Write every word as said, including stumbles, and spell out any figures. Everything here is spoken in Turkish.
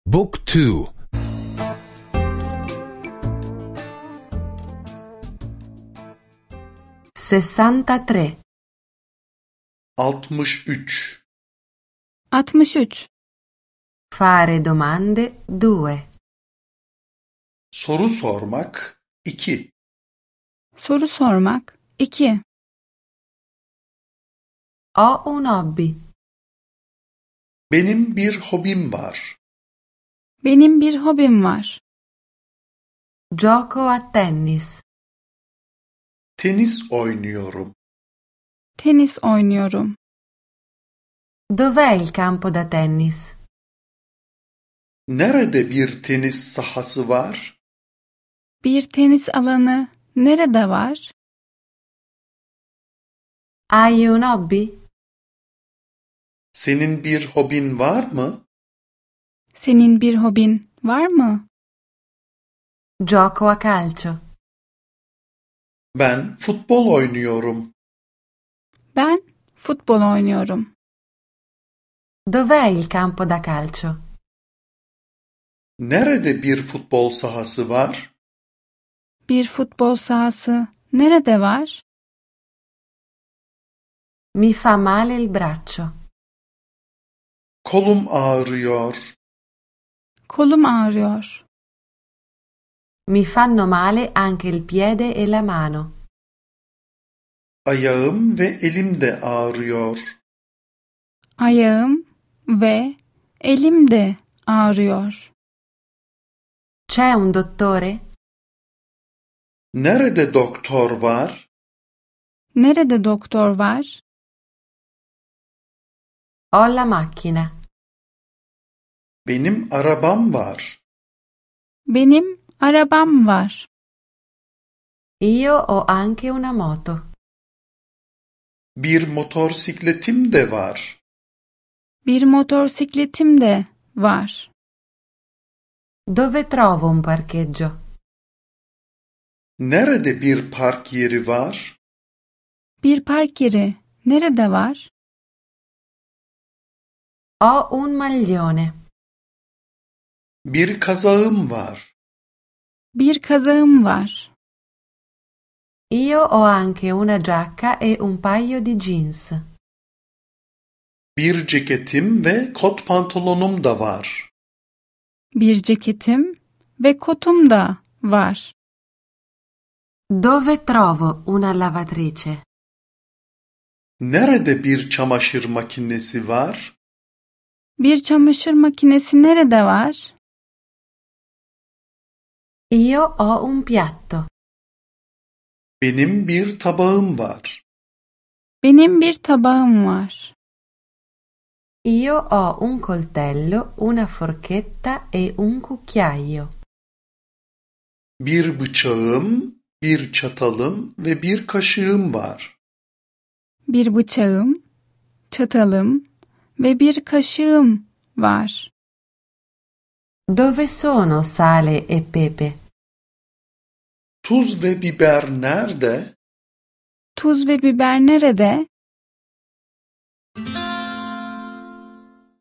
Book two. sessantatré. altmış üç. altmış üç. Fare domande due. Soru sormak iki. Soru sormak iki. Ho un hobby. Benim bir hobim var. Benim bir hobim var. Gioco a tennis. Tenis oynuyorum. Tenis oynuyorum. Dov'è il campo da tennis? Nerede bir tenis sahası var? Bir tenis alanı nerede var? Hai un hobby? Senin bir hobin var mı? Senin bir hobin var mı? Gioco a calcio. Ben futbol oynuyorum. Ben futbol oynuyorum. Dov'è il campo da calcio? Nerede bir futbol sahası var? Bir futbol sahası nerede var? Mi fa male il braccio. Kolum ağrıyor. Kolum ağrıyor. Mi fanno male anche il piede e la mano. Ayağım ve elim de ağrıyor. Ayağım ve elim de ağrıyor. C'è un dottore? Nerede doktor var? Nerede doktor var? Ho la macchina. Benim arabam var. Benim arabam var. Io ho anche una moto. Bir motorsikletim de var. Bir motosikletim de var. Dove trovo un parcheggio? Nerede bir park yeri var? Bir park yeri nerede var? Ho un maglione. Bir kazağım var. Bir kazağım var. Io ho anche una giacca e un paio di jeans. Bir ceketim ve kot pantolonum da var. Bir ceketim ve kotum da var. Dove trovo una lavatrice? Nerede bir çamaşır makinesi var? Bir çamaşır makinesi nerede var? Io ho un piatto. Benim bir tabağım var. Benim bir tabağım var. Io ho un coltello, una forchetta e un cucchiaio. Bir bıçağım, bir çatalım ve bir kaşığım var. Bir bıçağım, çatalım ve bir kaşığım var. Dove sono sale e pepe? Tuz ve biber nerede? Tuz ve biber nerede?